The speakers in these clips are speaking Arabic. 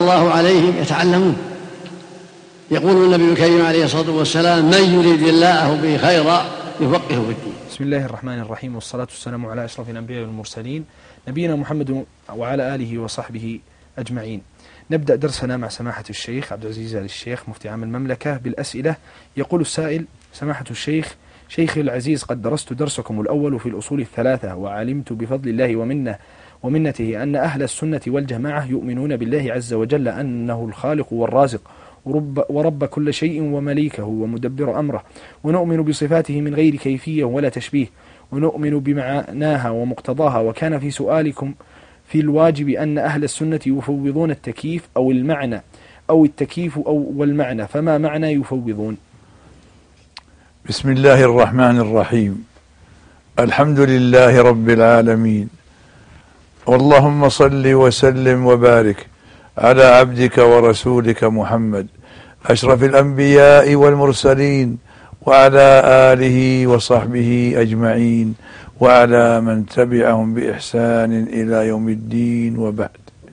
الله عليهم يتعلمون. يقول النبي الكريم عليه الصلاة والسلام: من يريد الله به خيرا يفقهه في الدين. بسم الله الرحمن الرحيم، والصلاة والسلام على أشرف الأنبياء والمرسلين نبينا محمد وعلى آله وصحبه أجمعين. نبدأ درسنا مع سماحة الشيخ عبد العزيز آل الشيخ مفتي عام المملكة بالأسئلة. يقول السائل: سماحة الشيخ، شيخي العزيز، قد درست درسكم الأول في الأصول الثلاثة، وعلمت بفضل الله ومنته أن أهل السنة والجماعة يؤمنون بالله عز وجل أنه الخالق والرازق ورب كل شيء ومليكه ومدبر أمره، ونؤمن بصفاته من غير كيفية ولا تشبيه، ونؤمن بمعناها ومقتضاها. وكان في سؤالكم في الواجب أن أهل السنة يفوضون التكييف أو المعنى أو التكييف أو والمعنى، فما معنى يفوضون؟ بسم الله الرحمن الرحيم. الحمد لله رب العالمين، واللهم صل وسلم وبارك على عبدك ورسولك محمد أشرف الأنبياء والمرسلين، وعلى آله وصحبه أجمعين، وعلى من تبعهم بإحسان إلى يوم الدين. وبعد.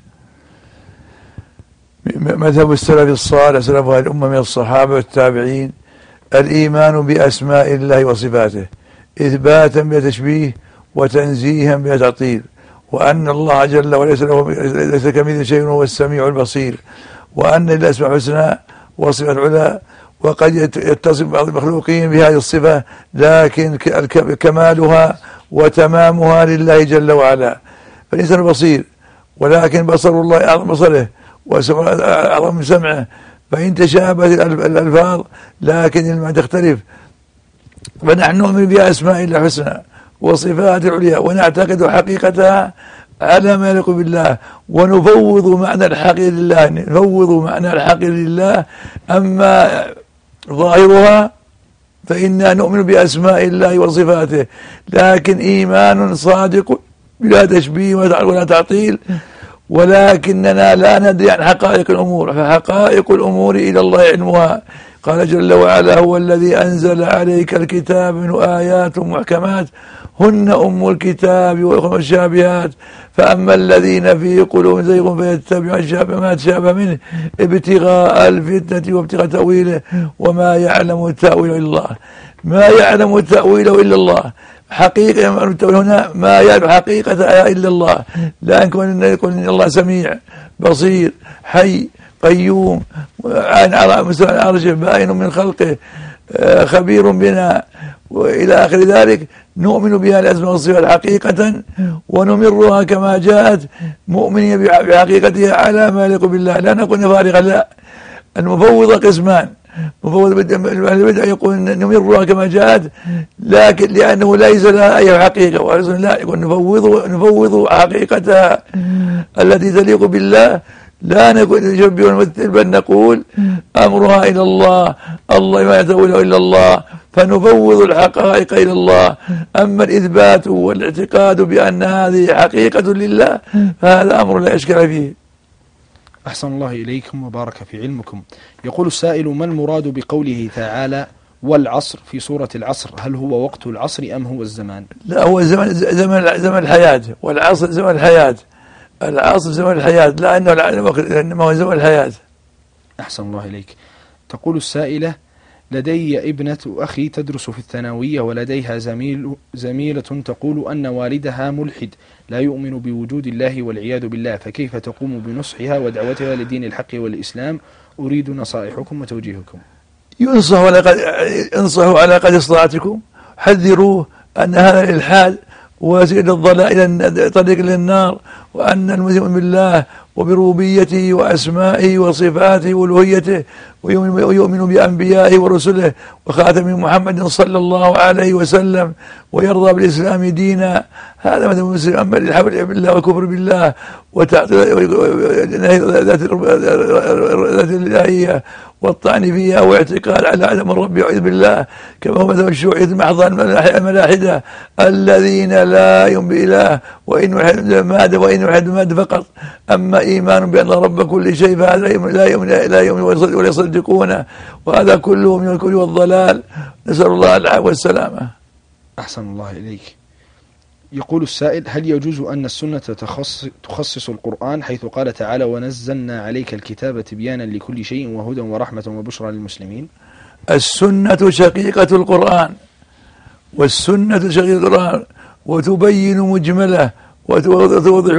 مذهب السلف الصالح سلف هذه الأمة من الصحابة والتابعين الإيمان بأسماء الله وصفاته إثباتا بلا تشبيه وتنزيها بلا تعطيل، وأن الله جل وليس كمثله شيء وهو السميع البصير، وأن الأسماء الحسنى وصفات العلى، وقد يتصف بعض المخلوقين بهذه الصفة، لكن كمالها وتمامها لله جل وعلا. فالإنسان بصير، ولكن بصر الله أعظم بصره وأعظم من سمعه، فإن تشابهت الألفاظ لكن المعنى تختلف. فنحن نؤمن بأسماء الله الحسنى وصفات العليا، ونعتقد حقيقتها على ما يليق بالله، ونفوض معنى الحق لله، أما ظاهرها فإنا نؤمن بأسماء الله وصفاته، لكن إيمان صادق بلا تشبيه ولا تعطيل، ولكننا لا ندري عن حقائق الأمور، فحقائق الأمور إلى الله علمها. قال جل وعلا: هو الذي أنزل عليك الكتاب من آيات محكمات هن أم الكتاب والمتشابهات، فأما الذين في قلوبهم زيغ فيتبعون ما تشابه منه ابتغاء الفتنة وابتغاء تأويله وما يعلم تأويله إلا الله. ما يعلم تأويله إلا الله، حقيقة هنا ما يعلم حقيقتها إلا الله، لأن يكون إن الله سميع بصير حي قيوم على مستوى العرش بائن من خلقه خبير بنا وإلى آخر ذلك. نؤمن بها الأسماء والصفات حقيقة، ونمرها كما جاءت مؤمنين بحقيقتها على ما يليق بالله، لا نكون فارغا. لا، المفوض قسمان: مفوض البدع يقول نمرها كما جاءت، لكن لأنه ليس لها أي حقيقة، لا، يقول نفوض حقيقتها التي تليق بالله، لا نقول نشبه ونمثل، بل نقول أمرها إلى الله، الله ما يتوله إلا الله، فنفوض الحقائق إلى الله. أما الإثبات والاعتقاد بأن هذه حقيقة لله فهذا أمر لا إشكال فيه. أحسن الله إليكم وبارك في علمكم. يقول السائل: ما المراد بقوله تعالى والعصر في سورة العصر؟ هل هو وقت العصر أم هو الزمان؟ لا، هو زمن الحياة، والعصر زمن الحياة. العصر زمن الحياة، لا إنما هو زمن الحياة. أحسن الله إليك. تقول السائلة: لدي ابنة أخي تدرس في الثانوية، ولديها زميلة تقول أن والدها ملحد لا يؤمن بوجود الله والعياذ بالله، فكيف تقوم بنصحها ودعوتها لدين الحق والإسلام؟ أريد نصائحكم وتوجيهكم. ينصحوا على قدر استطاعتكم، حذروه أن هذا الإلحاد وسيل الضلال إلى طريق للنار، وأن المؤمن بالله وبربوبيته وأسمائه وصفاته وألوهيته، ويؤمن بأنبيائه ورسله وخاتم محمد صلى الله عليه وسلم، ويرضى بالإسلام دينا، هذا مثل المسلم. أما الحول بالله والكفر بالله وتعطيل ذات الإلهية والطعن فيها واعتقاد على عدم الرب يعوذ بالله، كما هو مثل الشيوعية المحضة الملاحدة الذين لا يؤمن بإله وإن وحد ماد فقط. أما إيمان بأن رب كل شيء فهذا لا يؤمن ولا يصدقونه، وهذا كله من الكفر والضلال، نسأل الله العافية والسلامة. أحسن الله إليك. يقول السائل: هل يجوز أن السنة تخصص القرآن، حيث قال تعالى: ونزلنا عليك الكتاب تبيانا لكل شيء وهدى ورحمة وبشرى للمسلمين؟ السنة شقيقة القرآن، والسنة شقيقة القرآن، وتبين مجملة وتوضح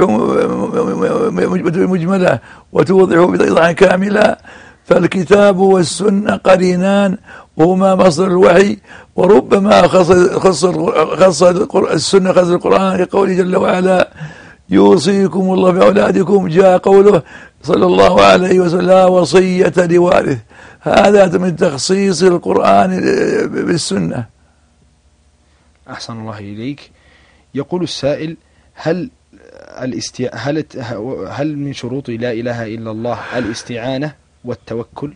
مجملة وتوضح بإيضاح كاملة. فالكتاب والسنة قرينان وهما مصدر الوحي، وربما خص السنة خص القرآن كقوله جل وعلا: يوصيكم الله بأولادكم. جاء قوله صلى الله عليه وسلم: لا وصية لوارث. هذا من تخصيص القرآن بالسنة. أحسن الله إليك. يقول السائل: هل من شروط لا إله إلا الله الاستعانة والتوكل؟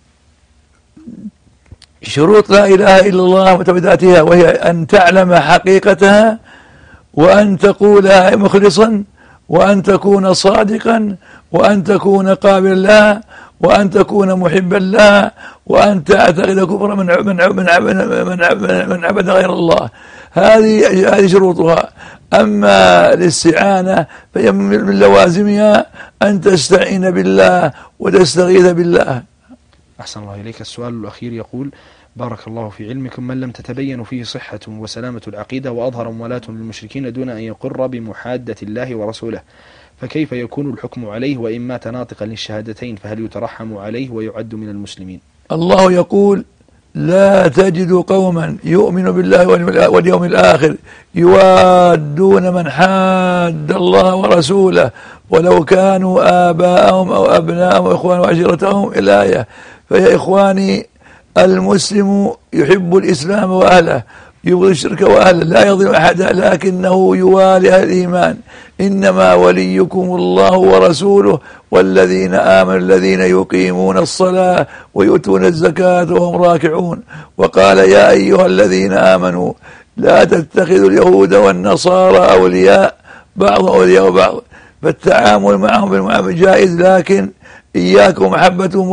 شروط لا إله إلا الله متبداتها، وهي أن تعلم حقيقتها، وأن تقولها مخلصا، وأن تكون صادقا، وأن تكون قابلا لها، وأن تكون محبا لها، وأن تعتقد كفر من عبد غير الله. هذه شروطها. أما الاستعانة فهي من لوازمها أن تستعين بالله وتستغيث بالله. أحسن الله إليك. السؤال الأخير يقول: بارك الله في علمكم، من لم تتبين فيه صحة وسلامة العقيدة وأظهر موالاة للمشركين دون أن يقر بمحادة الله ورسوله، فكيف يكون الحكم عليه؟ وإن مات ناطقا للشهادتين فهل يترحم عليه ويعد من المسلمين؟ الله يقول: لا تجد قوما يؤمن بالله واليوم الآخر يوادون من حاد الله ورسوله ولو كانوا آباءهم أو أبناءهم وإخوانهم وعشيرتهم. الآية. فيا إخواني، المسلم يحب الإسلام وأهله، يبغض الشرك وأهله، لا يظلم أحدا، لكنه يوالي أهل الإيمان. إنما وليكم الله ورسوله والذين آمنوا الذين يقيمون الصلاة ويؤتون الزكاة وهم راكعون. وقال: يا أيها الذين آمنوا لا تتخذوا اليهود والنصارى أولياء، بعض أولياء بعض. فالتعامل معهم بالمعاملة جائز، لكن إياكم محبتهم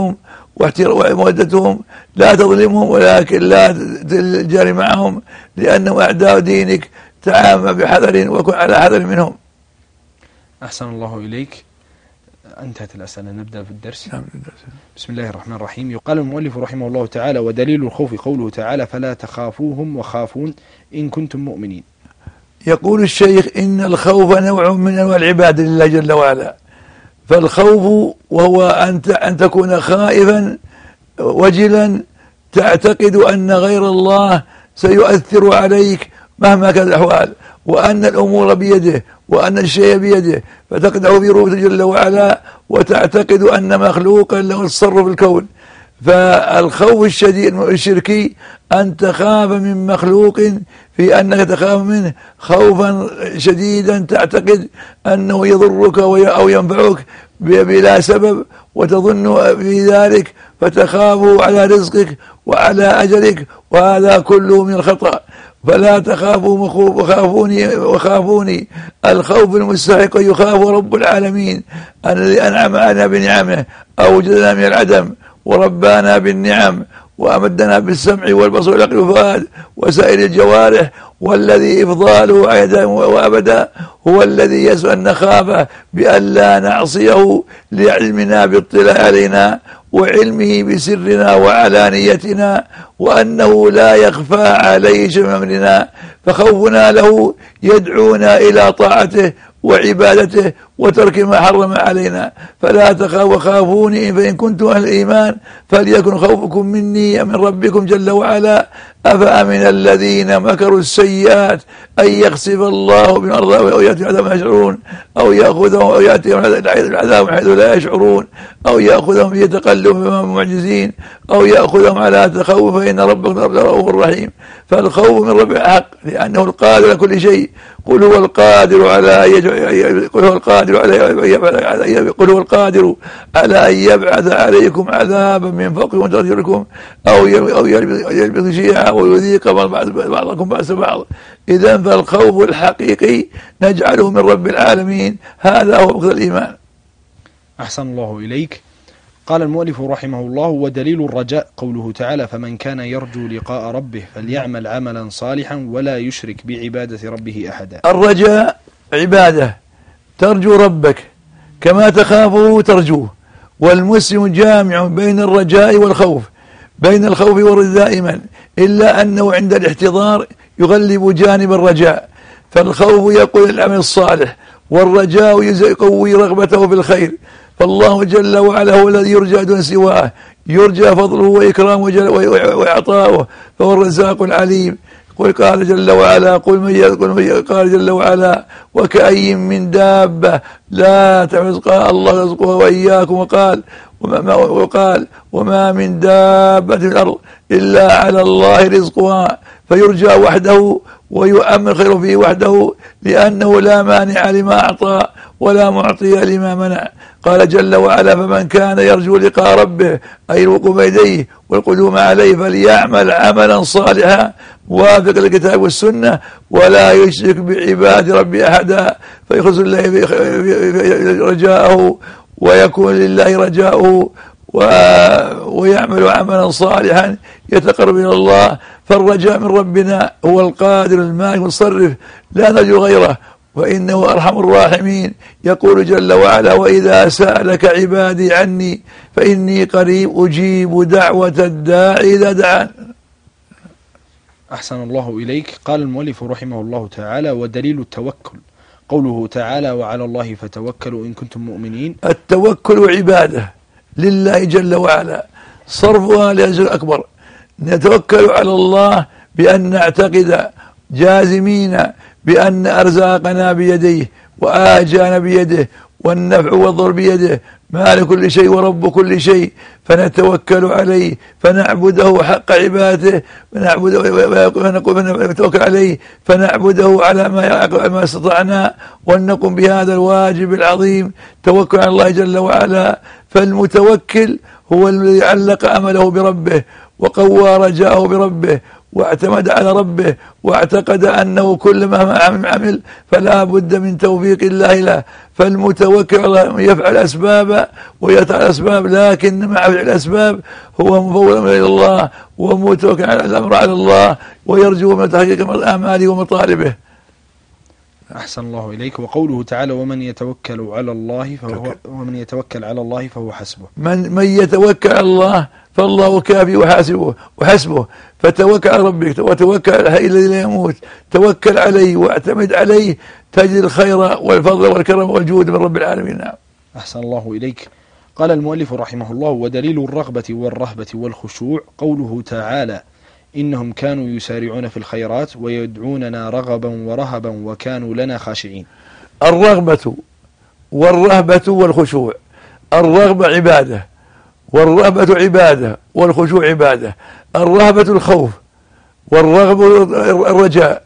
ومودتهم، لا تظلمهم، ولكن لا تجاري معهم لأنهم أعداء دينك. تعامل بحذر وكن على حذر منهم. أحسن الله إليك. انتهت الأسئلة، نبدأ في الدرس. بسم الله الرحمن الرحيم. يقال المؤلف رحمه الله تعالى: ودليل الخوف قوله تعالى: فلا تخافوهم وخافون إن كنتم مؤمنين. يقول الشيخ: إن الخوف نوع من أنواع العبادة لله جل وعلا. فالخوف وهو أن تكون خائفا وجلا، تعتقد أن غير الله سيؤثر عليك مهما كانت الأحوال، وأن الأمور بيده، وأن الشيء بيده، فتقدح بروحه جل وعلا، وتعتقد أن مخلوقا له التصرف الكون. فالخوف الشديد الشركي أن تخاف من مخلوق في أنك تخاف منه خوفا شديدا، تعتقد أنه يضرك أو ينفعك بلا سبب، وتظن في ذلك فتخاف على رزقك وعلى أجلك، وهذا كله من الخطأ. فلا تخافوا وخافوني. الخوف المستحق يخاف رب العالمين الذي أنعم علينا بنعمه، أوجدنا من العدم وربانا بالنعم، وأمدنا بالسمع والبصر والعقل والفؤاد وسائر الجوارح، والذي إفضاله عيدا وأبدا هو الذي يسأل أن نخافه بأن لا نعصيه لعلمنا باطلاع علينا وعلمه بسرنا وعلانيتنا، وأنه لا يخفى عليه شيء من أمرنا. فخوفنا له يدعونا إلى طاعته وعبادته وترك ما حرم علينا. فلا تخافوا وخافوني فإن كنتم أهل الإيمان فليكن خوفكم مني من ربكم جل وعلا. أفأمن الذين مكروا السيئات أن يخسف الله بالأرض أو يأتي عذاب ما يشعرون، أو يأخذهم أو يأتي العذاب حيث لا يشعرون، أو يأخذهم يتقلبوا فما هم معجزين، أو يأخذهم على تخوف فإن ربكم رؤوف رحيم. فالخوف من رب الحق لأنه القادر على كل شيء. قل هو القادر على أن يبعث عليكم عذابا من فوقكم وترجلكم أو يلبس شيعا ويذيق بعضكم بأس بعض. إذن فالخوف الحقيقي نجعله من رب العالمين، هذا هو مقتضى الإيمان. أحسن الله إليك. قال المؤلف رحمه الله: ودليل الرجاء قوله تعالى: فمن كان يرجو لقاء ربه فليعمل عملا صالحا ولا يشرك بعبادة ربه أحدا. الرجاء عبادة، ترجو ربك كما تخافه ترجوه، والمسلم جامع بين الرجاء والخوف، بين الخوف والرجاء دائما، إلا أنه عند الاحتضار يغلب جانب الرجاء، فالخوف يقول العمل الصالح، والرجاء يقوي رغبته في الخير. فالله جل وعلا هو الذي يرجى دون سواه، يرجى فضله وإكرامه وإعطاؤه، فهو الرزاق العليم. قال جل وعلا: قال جل وعلا: وكأي من دابة لا ترزقها الله رزقها وإياكم، وقال وما من دابة في الأرض إلا على الله رزقها، فيرجى وحده ويؤمن خير فيه وحده، لأنه لا مانع لما أعطى ولا معطي لما منع. قال جل وعلا: فمن كان يرجو لقاء ربه، أي الوقوف بيديه والقدوم عليه، فليعمل عملا صالحا موافق للكتاب والسنة ولا يشرك بعباد ربه أحدا، فيخلص الله رجاءه ويكون لله رجاؤه ويعمل عملا صالحا يتقرب إلى الله. فالرجاء من ربنا هو القادر المالك المتصرف، لا نرجو غيره، وإنه أرحم الراحمين. يقول جل وعلا: وإذا سألك عبادي عني فإني قريب أجيب دعوة الداعي إذا دعان. أحسن الله إليك. قال المؤلف رحمه الله تعالى: ودليل التوكل قوله تعالى: وعلى الله فتوكلوا إن كنتم مؤمنين. التوكل عبادة لله جل وعلا، صرفها لأجل أكبر. نتوكل على الله بأن نعتقد جازمين بأن أرزاقنا بيديه وآجانا بيده والنفع والضر بيده، مالك كل شيء ورب كل شيء، فنتوكل عليه فنعبده حق عبادته، نتوكل عليه فنعبده على ما استطعنا، ونقوم بهذا الواجب العظيم، توكل على الله جل وعلا. فالمتوكل هو الذي علق أمله بربه وقوى رجاءه بربه واعتمد على ربه واعتقد أنه كل ما عمل فلا بد من توفيق الله له. فالمتوكل يفعل أسباب ويتعالى الأسباب، لكن مع فعل الأسباب هو مفوض إلى الله ومتوكل على الأمر على الله ويرجو من تحقيق آماله ومطالبه. أحسن الله إليك. وقوله تعالى: ومن يتوكل على الله فهو حسبه. من يتوكل على الله فالله كافي وحسبه. فتوكل على ربك وتوكل على الحي الذي لا يموت، توكل عليه واعتمد عليه، تجد الخير والفضل والكرم والجود من رب العالمين. نعم. أحسن الله إليك. قال المؤلف رحمه الله: ودليل الرغبة والرهبة والخشوع قوله تعالى: إنهم كانوا يسارعون في الخيرات ويدعوننا رغبا ورهبا وكانوا لنا خاشعين. الرغبة والرهبة والخشوع، الرغبة عبادة والرهبة عبادة والخشوع عبادة. الرهبة الخوف والرغبة الرجاء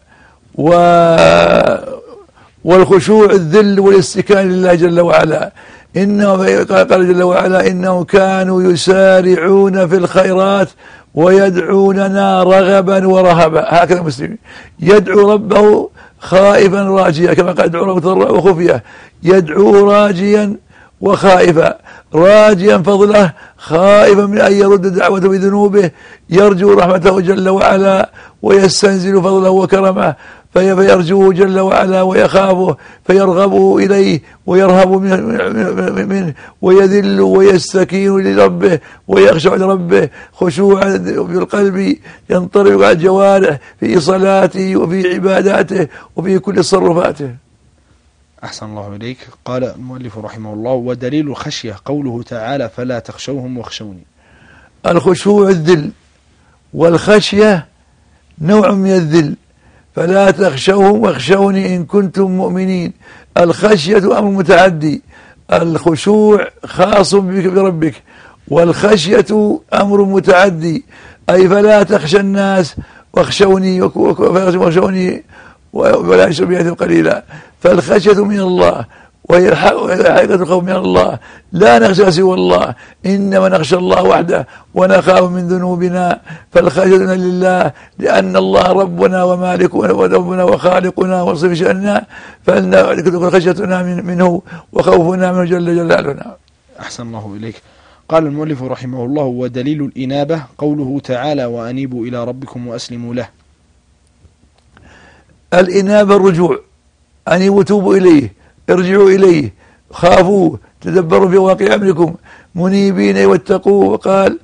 والخشوع الذل والاستكان لله جل وعلا. قال جل وعلا: إنهم كانوا يسارعون في الخيرات ويدعوننا رغبا ورهبا. هكذا المسلمين يدعو ربه خائفا راجيا، كما قال: يدعو ربه تضرعا وخفيا، يدعوه راجيا وخائفا، راجيا فضله خائفا من أن يرد دعوته بذنوبه، يرجو رحمته جل وعلا ويستنزل فضله وكرمه، فيرجوه جل وعلا ويخافه فيرغبه إليه ويرهب منه ويذل ويستكين لربه ويخشع لربه خشوعا في القلب ينطلق على الجوارح في صلاته وفي عباداته وفي كل تصرفاته. أحسن الله إليك. قال المؤلف رحمه الله: ودليل الخشية قوله تعالى: فلا تخشوهم واخشوني. الخشوع الذل، والخشية نوع من الذل. فلا تخشوهم واخشوني إن كنتم مؤمنين. الخشية أمر متعدي، الخشوع خاص بك بربك، والخشية أمر متعدي، أي فلا تخشى الناس واخشوني ولا يشرب بيده قليلا. فالخشية من الله وهي حقيقة الخوف من الله، لا نخشى سوى الله، إنما نخشى الله وحده ونخاف من ذنوبنا. فالخشية لله لأن الله ربنا ومالكنا وربنا وخالقنا وصف شأننا، فلنكن خشيتنا منه وخوفنا منه جل جلاله. أحسن الله إليك. قال المؤلف رحمه الله: ودليل الإنابة قوله تعالى: وأنيبوا إلى ربكم وأسلموا له. الإنابة الرجوع، أنيبوا توبوا إليه، ارجعوا إليه، خافوا، تدبروا في واقع أمركم منيبين واتقوا. وقال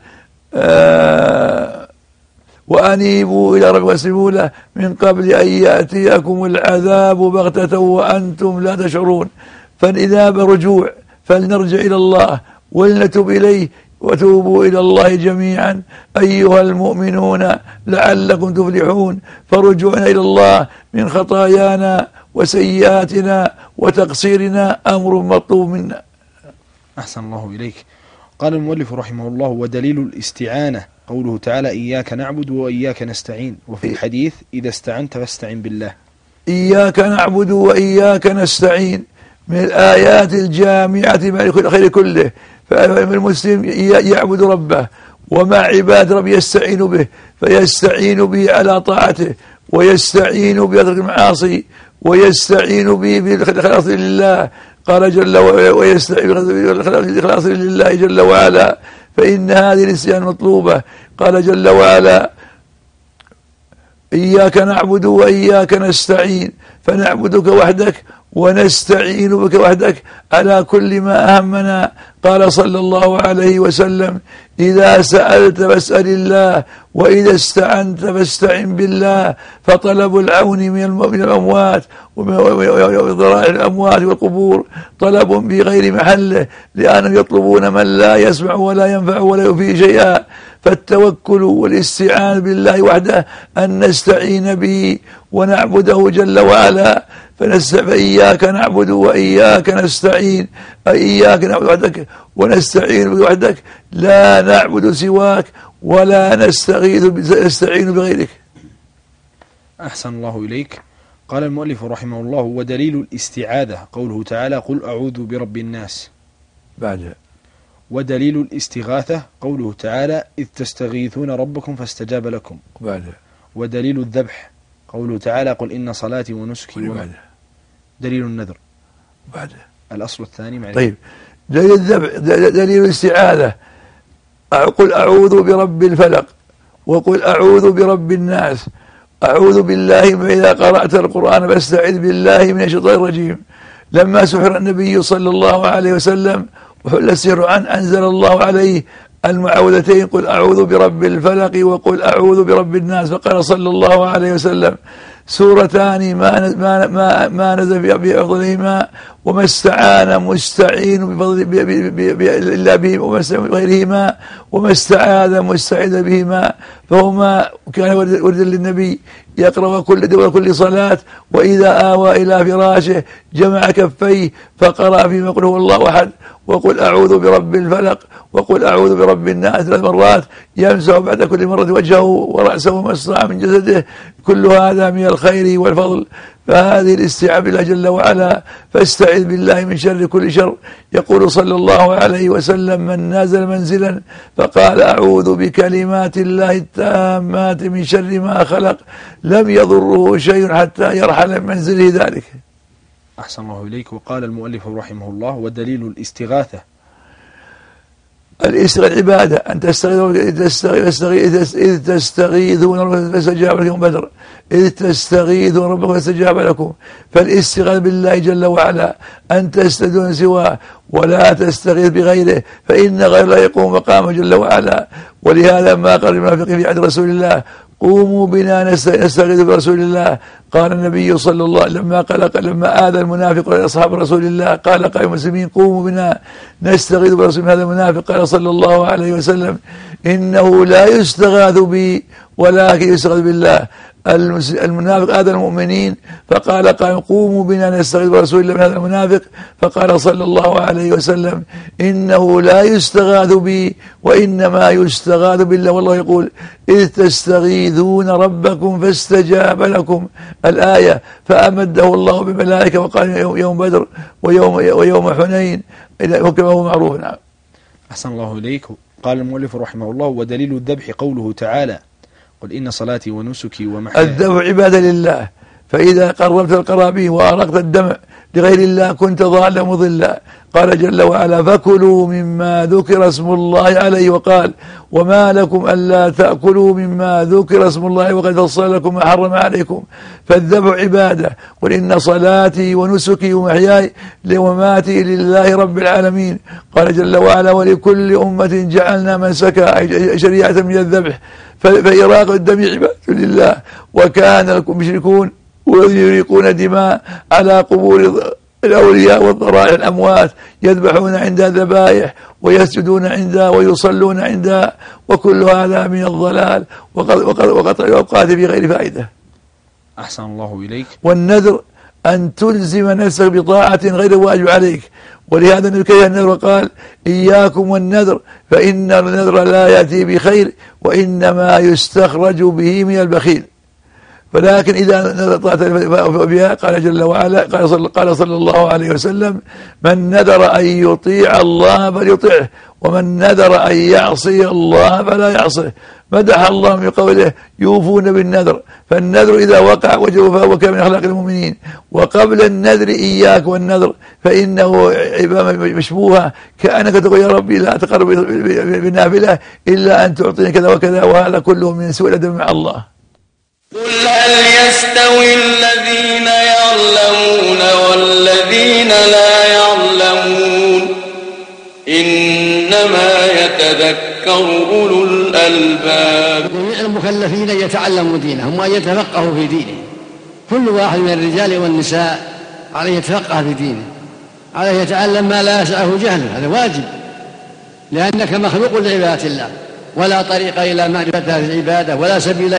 وأنيبوا إلى ربكم وأسلموا له من قبل أن يأتيكم العذاب بغتة وأنتم لا تشعرون. فالإنابة رجوع، فلنرجع إلى الله ولنتوب إليه، وتوبوا إلى الله جميعا أيها المؤمنون لعلكم تفلحون. فرجوعنا إلى الله من خطايانا وسيئاتنا وتقصيرنا أمر مطلوب منا. أحسن الله إليك. قال المؤلف رحمه الله: ودليل الاستعانة قوله تعالى: إياك نعبد وإياك نستعين. وفي الحديث: إذا استعنت فاستعن بالله. إياك نعبد وإياك نستعين من الآيات الجامعة مع الخير كله. فالمسلم يعبد ربه، ومع عباد رب يستعين به، فيستعين به على طاعته، ويستعين بترك المعاصي، ويستعين به بالإخلاص لله. قال جل وعلا: ويستعين بالإخلاص لله جل وعلا، فإن هذه الاستعانة مطلوبة. قال جل وعلا: إياك نعبد وإياك نستعين، فنعبدك وحدك ونستعين بك وحدك على كل ما أهمنا. قال صلى الله عليه وسلم: إذا سألت فاسأل الله، وإذا استعنت فاستعن بالله. فطلب العون من الأموات وضرائع الأموات والقبور طلب بغير محله، لأنهم يطلبون من لا يسمع ولا ينفع ولا يفيد شيئا. فالتوكل والاستعانة بالله وحده أن نستعين به ونعبده جل وعلا. فإياك نعبد وإياك نستعين، إياك نعبد وحدك ونستعين بك وحدك، لا نعبد سواك ولا نستعين بغيرك. أحسن الله إليك. قال المؤلف رحمه الله: ودليل الاستعاذة قوله تعالى: قل أعوذ برب الناس. بعدها: ودليل الاستغاثة قوله تعالى: إذ تستغيثون ربكم فاستجاب لكم. بعدها: ودليل الذبح قوله تعالى: قل إن صلاتي ونسكي دليل النذر. بعدها: الأصل الثاني معرفة. طيب، دليل الذبح، دليل الاستعاذة: قل أعوذ برب الفلق، وقل أعوذ برب الناس. أعوذ بالله إذا قرأت القرآن فاستعذ بالله من الشيطان الرجيم. لما سحر النبي صلى الله عليه وسلم وحل السحر عنه، أنزل الله عليه المعوذتين: قل أعوذ برب الفلق وقل أعوذ برب الناس. فقال صلى الله عليه وسلم: سورتان ما نزل بأفضلهما، وما استعان مستعين إلا بهما، وما استعان بغيرهما، وما استعاذ مستعيذ بهما. فهما كان وردا للنبي يقرأ كل صلاة، وإذا آوى إلى فراشه جمع كفيه فقرأ فيما قل هو الله أحد، وقل أعوذ برب الفلق، وقل أعوذ برب الناس 3 مرات، يمسح بعد كل مرة وجهه ورأسه وما استطاع من جسده. كل هذا من الخير والفضل. فهذه الاستعاذة بالله جل وعلا، فاستعذ بالله من شر كل شر. يقول صلى الله عليه وسلم: من نازل منزلا فقال أعوذ بكلمات الله التامات من شر ما خلق لم يضره شيء حتى يرحل من منزله ذلك. أحسن الله إليك. وقال المؤلف رحمه الله: ودليل الاستغاثة. الاستغاثة عبادة، أن إذ تستغيثون ربكم فاستجاب لكم بدر، إذ تستغيثون ربكم فاستجاب لكم. فالاستغاثة بالله جل وعلا أن تستدون سواه ولا تستغيث بغيره، فإن غير لا يقوم مقامه جل وعلا. ولهذا ما قال المنافقين في عهد رسول الله: قوموا بنا نستغيث برسول الله. قال النبي صلى الله عليه وسلم لما آذى المنافق أصحاب رسول الله قال قائل المسلمين: قوموا بنا نستغيث برسول هذا المنافق. قال صلى الله عليه وسلم: إنه لا يستغاث بي ولكن يستغاث بالله. المنافق آذى المؤمنين، فقال قائل: قوموا بنا نستغيث برسول الله من هذا المنافق. فقال صلى الله عليه وسلم: إنه لا يستغاث بي وإنما يستغاث بالله. والله يقول: إذ تستغيثون ربكم فاستجاب لكم. الآية. فأمده الله بملائكة، وقال: يوم بدر ويوم حنين، كما هو معروف. نعم. أحسن الله إليك. قال المؤلف رحمه الله: ودليل الذبح قوله تعالى: قل إن صلاتي ونسكي ومحياي. الذبح عبادة لله، فإذا قربت القرابين وأرقت الدمع لغير الله كنت ضالا مضلا. قال جل وعلا: فكلوا مما ذكر اسم الله عليه، وقال: وما لكم ألا تأكلوا مما ذكر اسم الله وقد فصل لكم ما حرم عليكم. فالذبح عبادة. قل إن صلاتي ونسكي ومحياي ومماتي لله رب العالمين. قال جل وعلا: ولكل أمة جعلنا منسكا، أي شريعة من الذبح. فإراق الدم عبادة لله. وكان المشركون ويريقون دماء على قبور الأولياء والضرائع الأموات، يذبحون عند الذبائح ويسجدون عندها ويصلون عندها، وكل هذا من الضلال وقطع الأوقات بغير فائدة. أحسن الله إليك. والنذر أن تلزم نفسك بطاعة غير واجب عليك، ولهذا نكره النذر وقال: إياكم والنذر فإن النذر لا يأتي بخير وإنما يستخرج به من البخيل. ولكن إذا نطعت بها قال جل وعلا، قال صلى الله عليه وسلم: من نذر أن يطيع الله فليطعه، ومن نذر أن يعصي الله فلا يعصيه. مدح الله من قوله: يوفون بالنذر. فالنذر إذا وقع وجب فهو كان من أخلاق المؤمنين. وقبل النذر إياك والنذر فإنه عبادة مشبوهة، كأنك تقول: يا ربي لا تقرب بالنافلة إلا أن تعطيني كذا وكذا، وهذا كله من سوء الأدب مع الله. قل هل يستوي الذين يعلمون والذين لا يعلمون إنما يتذكر أولو الألباب. جميع المكلفين يتعلموا دينهم وأن يتفقهوا في دينهم. كل واحد من الرجال والنساء عليه يتفقه في دينه، عليه يتعلم ما لا يسعه جهله، هذا واجب، لأنك مخلوق لعبادة الله، ولا طريق إلى معرفة العبادة ولا سبيل